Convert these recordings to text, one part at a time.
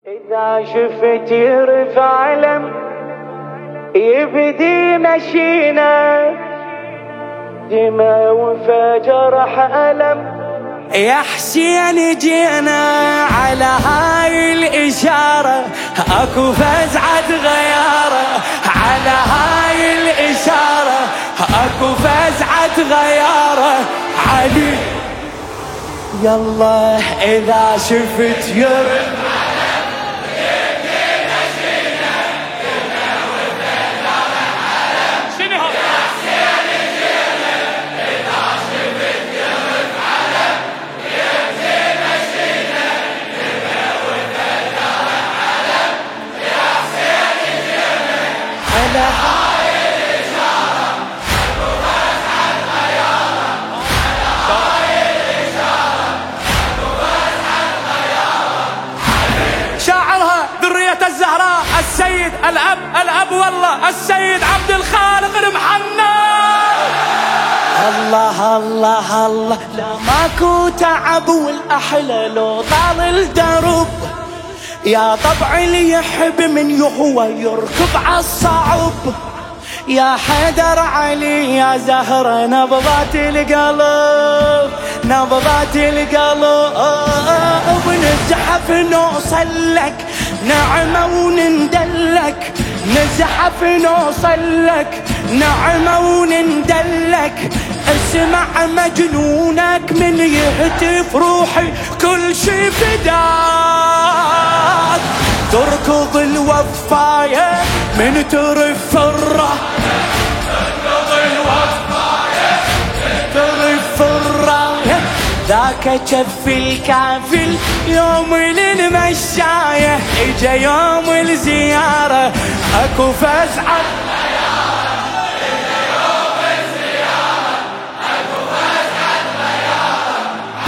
إذا شفت يرفع علم يبدي مشينا دماء وفجرح ألم. يا حسين جينا على هاي الإشارة أكو فزعة غيارة، على هاي الإشارة أكو فزعة غيارة. علي يلا إذا شفت يرفع شاعرها ذرية الزهراء السيد الأب والله السيد عبد الخالق المحنى. الله الله الله لا ماكو تعب والأحلى لو طال الدرب، يا طبع اللي يحب من يهوى يركب عالصعب. يا حيدر علي يا زهرة نبضات القلب، نبضات القلب. نزحف نوصل لك نعمة ونندلك، نزحف نوصل لك نعمة ونندلك. اسمع مجنونك من يهتف روحي كل شي فداك. تركض الوفاية من ترف الراية، تركض الوفاية من ترف الراية. ذاك جف الكافل يوم للمشاية، اجا يوم الزيارة اكو فزعة غيارة، اجا يوم الزيارة اكو فزعة غيارة.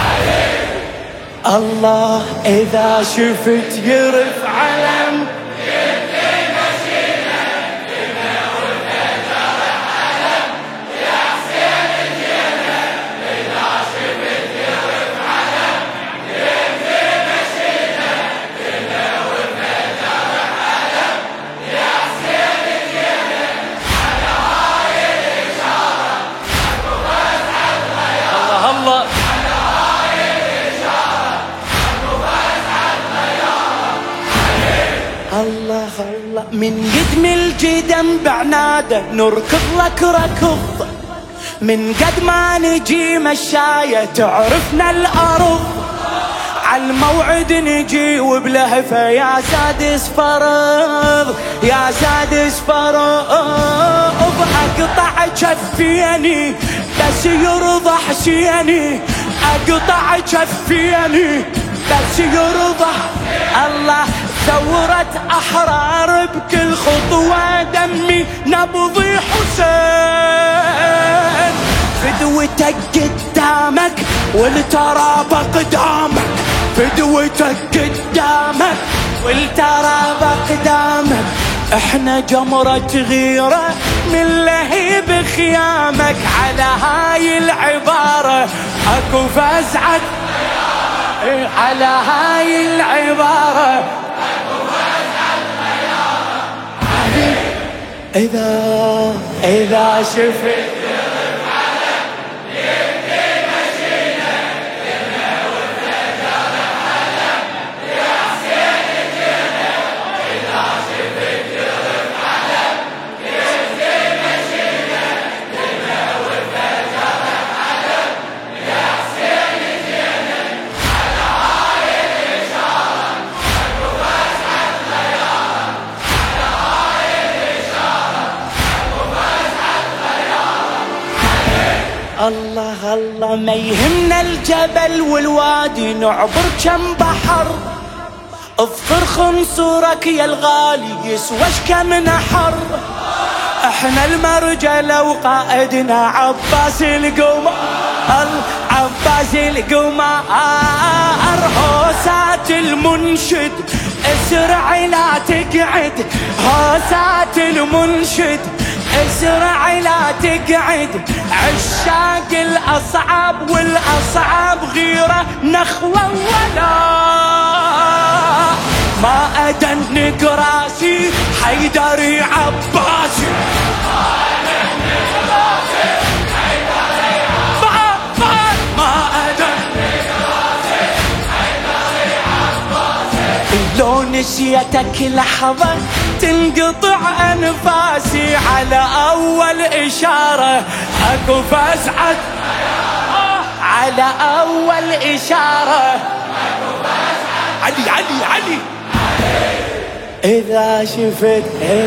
الله إذا شفت يرف علم يبدي مشينا دماء وفجرح ألم. يا حسين جينا إذا شفت يرف علم يبدي مشينا دماء وفجرح ألم. يا حسين جينا على هاي الإشارة أكو فزعة غيارة. الله الله الله من قدم الجدم بعناده نركض لك ركض، من قد ما نجي مشاية تعرفنا الأرض. عالموعد نجي وبلهفة يا سادس فرض، يا سادس فرض. أقطع جفيني بس يرضى حسيني، أقطع جفيني بس يرضى. الله ثورة أحرار بكل خطوة دمي نبضي حسين. فدوتك قدامك والترى بقدامك، فدوتك قدامك والترى بقدامك. احنا جمرة غيرة من لهيب خيامك. على هاي العبارة اكو فزعة، على هاي العبارة إذا شفت يرف علم يبدي مشينا دماء وفجرح ألم. يا حسين جينا إذا شفت يرف علم يبدي مشينا دماء وفجرح ألم. يا حسين جينا على هاي الإشارة أكو فزعة غيارة، على هاي الإشارة أكو فزعة غيارة. الله الله ما يهمنا الجبل والوادي نعبر كم بحر، اذكر خنصرك يا الغالي يسوى كم نحر. احنا المرجلة وقائدنا عباس القمر، عباس القمر. هوسات المنشد اسرع لا تقعد، هوسات المنشد اسرع لا تقعد. عشاق الأصعب والأصعب غيره نخوة ولا ما أدنك راسي حيدري عباسي، لو نسيتك لحظة تنقطع أنفاسي، على أول إشارة أكو فزعة، على أول إشارة علي علي علي. إذا شفت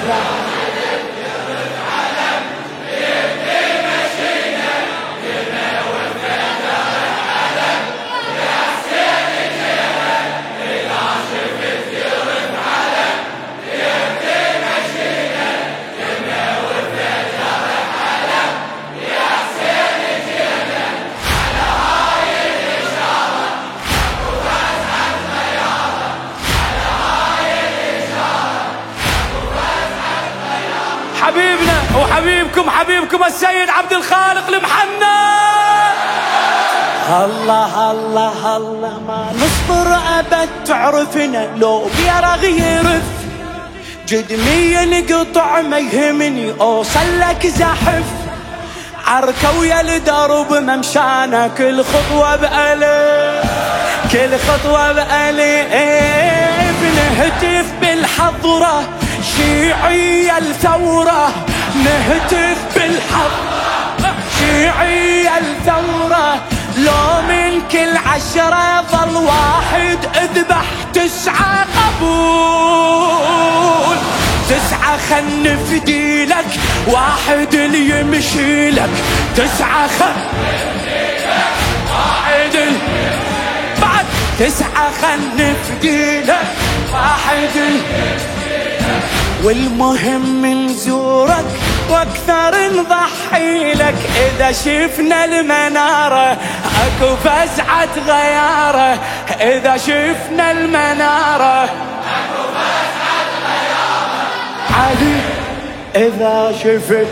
حبيبنا وحبيبكم السيد عبد الخالق المحنى. الله الله الله ما نصبر أبد تعرفنا، لو بيرغ يرف جدمي ينقطع ما يهمني أوصل لك زحف، عركة ويا الدرب ممشانا كل خطوة بألف، كل خطوة بألف، نهتف بالحضرة شيعية الثورة، نهتف بالحضرة شيعية الثورة، لو من كل 10 ظل واحد اذبح 9 قبول، 9 خل نفدي لك، واحد اللي يمشي لك، 9 خل نفدي لك، واحد بعد 9 خل نفدي لك، واحد والمهم نزورك واكثر نضحي لك، اذا شفنا المنارة اكو فزعة غيارة، اذا شفنا المنارة اكو فزعة غيارة علي. اذا شفت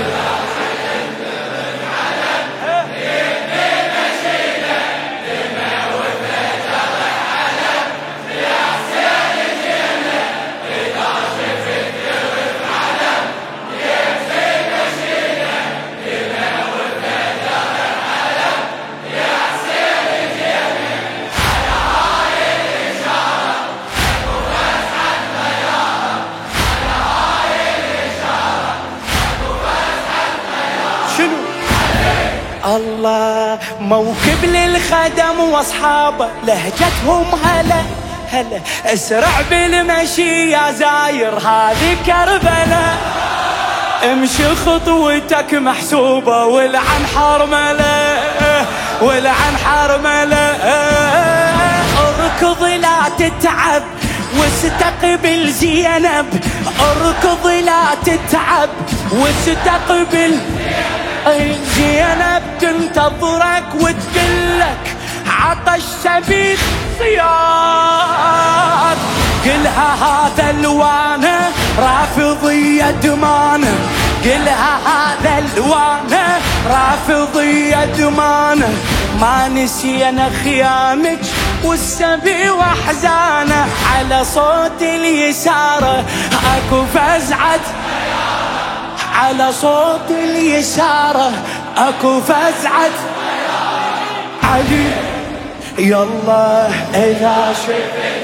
الله موكب للخدم واصحابه لهجتهم هلا هلا، اسرع بالمشي يا زاير هذه كربلاء، امشي خطوتك محسوبة والعن حرملة والعن حرملة، اركض لا تتعب واستقبل زينب، اركض لا تتعب واستقبل زينب، تنتظرك وتقلك عطش سبيل صياد، قلها هذا الوانه رافضية دمانه، قلها هذا الوانه رافضية دمانه، ما نسينا خيامك والسبي واحزانه، على صوت اليساره اكو فزعة، على صوت اليساره اكو فزعة علي. يلا اذا شفت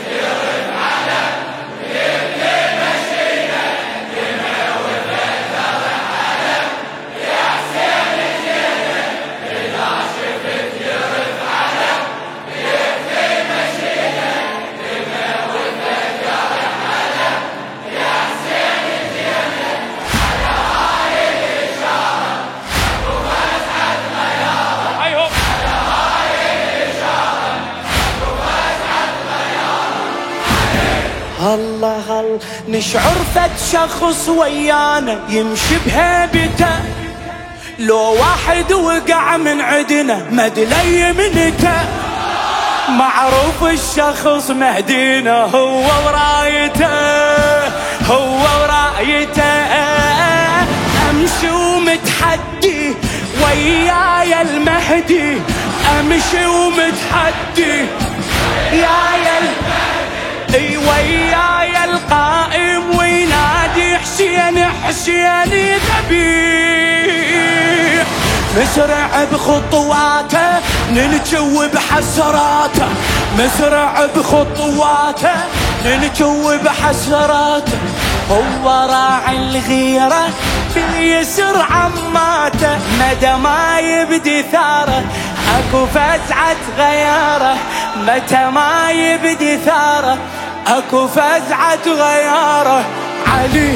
الله نشعر فد شخص ويانا يمشي بهيبته، لو واحد وقع من عدنا مدلي يمنته، معروف الشخص مهدينا هو ورايته، هو ورايته، امشي ومتحدي وياي المهدي، امشي ومتحدي يا المهدي اي وياي القائم وينادي حسين حسين ذبيح، مسرع بخطواته ننجو بحسراته، مسرع بخطواته ننجو بحسراته، هو راعي الغيرة باليسر عماته، مدى ما يبدي ثاره اكو فزعة غياره، متى ما يبدي ثاره اكو فزعة غياره. علي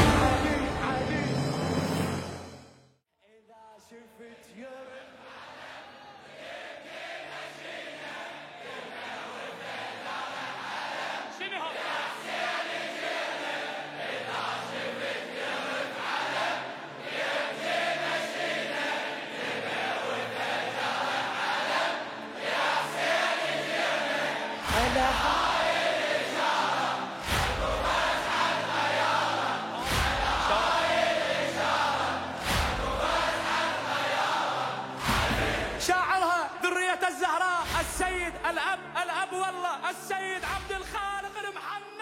شاعرها ذرية الزهراء السيد الأب والله السيد عبد الخالق المحمد.